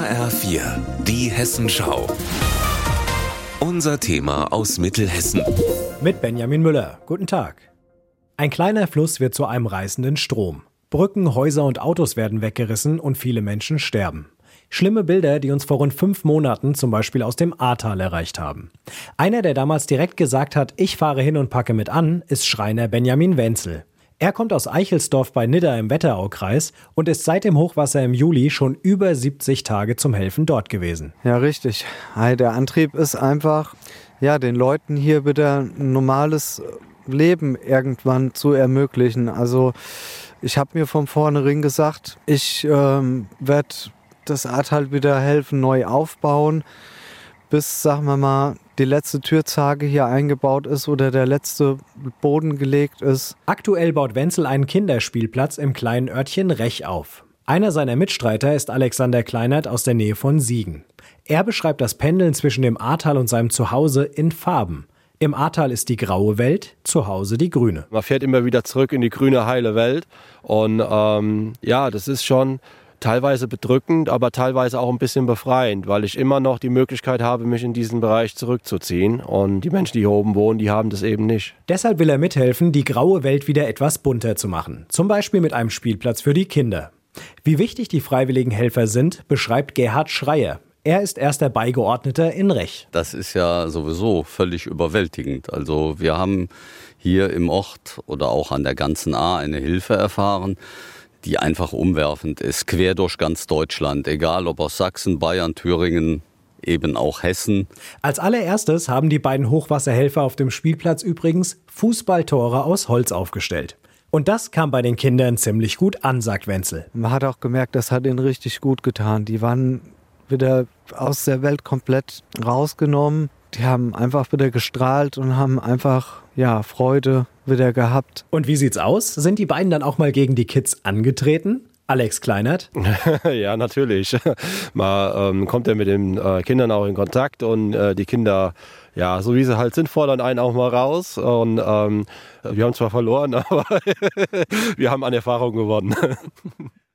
HR4, die Hessenschau. Unser Thema aus Mittelhessen. Mit Benjamin Müller. Guten Tag. Ein kleiner Fluss wird zu einem reißenden Strom. Brücken, Häuser und Autos werden weggerissen und viele Menschen sterben. Schlimme Bilder, die uns vor rund 5 Monaten zum Beispiel aus dem Ahrtal erreicht haben. Einer, der damals direkt gesagt hat, ich fahre hin und packe mit an, ist Schreiner Benjamin Wenzel. Er kommt aus Eichelsdorf bei Nidda im Wetteraukreis und ist seit dem Hochwasser im Juli schon über 70 Tage zum Helfen dort gewesen. Ja, richtig. Der Antrieb ist einfach, den Leuten hier wieder ein normales Leben irgendwann zu ermöglichen. Also ich habe mir von vornherein gesagt, ich werde das Ahrtal wieder helfen, neu aufbauen, bis, sagen wir mal, die letzte Türzage hier eingebaut ist oder der letzte Boden gelegt ist. Aktuell baut Wenzel einen Kinderspielplatz im kleinen Örtchen Rech auf. Einer seiner Mitstreiter ist Alexander Kleinert aus der Nähe von Siegen. Er beschreibt das Pendeln zwischen dem Ahrtal und seinem Zuhause in Farben. Im Ahrtal ist die graue Welt, zu Hause die grüne. Man fährt immer wieder zurück in die grüne, heile Welt. Und das ist schon teilweise bedrückend, aber teilweise auch ein bisschen befreiend, weil ich immer noch die Möglichkeit habe, mich in diesen Bereich zurückzuziehen. Und die Menschen, die hier oben wohnen, die haben das eben nicht. Deshalb will er mithelfen, die graue Welt wieder etwas bunter zu machen. Zum Beispiel mit einem Spielplatz für die Kinder. Wie wichtig die freiwilligen Helfer sind, beschreibt Gerhard Schreier. Er ist erster Beigeordneter in Rech. Das ist ja sowieso völlig überwältigend. Also wir haben hier im Ort oder auch an der ganzen Ahr eine Hilfe erfahren, die einfach umwerfend ist, quer durch ganz Deutschland, egal ob aus Sachsen, Bayern, Thüringen, eben auch Hessen. Als allererstes haben die beiden Hochwasserhelfer auf dem Spielplatz übrigens Fußballtore aus Holz aufgestellt. Und das kam bei den Kindern ziemlich gut an, sagt Wenzel. Man hat auch gemerkt, das hat ihnen richtig gut getan. Die waren wieder aus der Welt komplett rausgenommen. Die haben einfach wieder gestrahlt und haben einfach Freude wieder gehabt. Und wie sieht's aus? Sind die beiden dann auch mal gegen die Kids angetreten? Alex Kleinert? Ja, natürlich. Man kommt ja mit den Kindern auch in Kontakt und die Kinder, so wie sie halt sind, fordern einen auch mal raus. Und wir haben zwar verloren, aber wir haben an Erfahrung gewonnen.